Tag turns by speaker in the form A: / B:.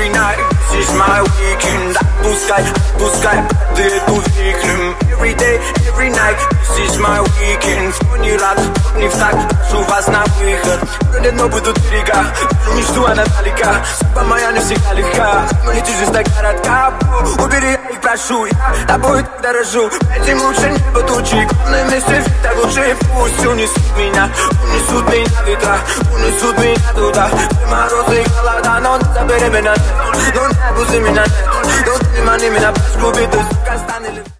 A: every night. This is my weekend. Отпускай, ты эту викнем. Every day, every night. This is my weekend. Кто не рад, тот не в такт. Прошу вас на выход. Но будут берега. Мечту она далека. Судьба моя не всегда легка. Но не жизнь так коротка. Убери, я их прошу. Я тобой так дорожу. Этим лучше небо тучи. Главное вместе так лучше. Пусть унесут меня ветра. Унесут меня туда. Где морозы и холода. Но не забери меня. Но не опусти меня. Но не мани меня. Пусть клубит, ты сука, станет.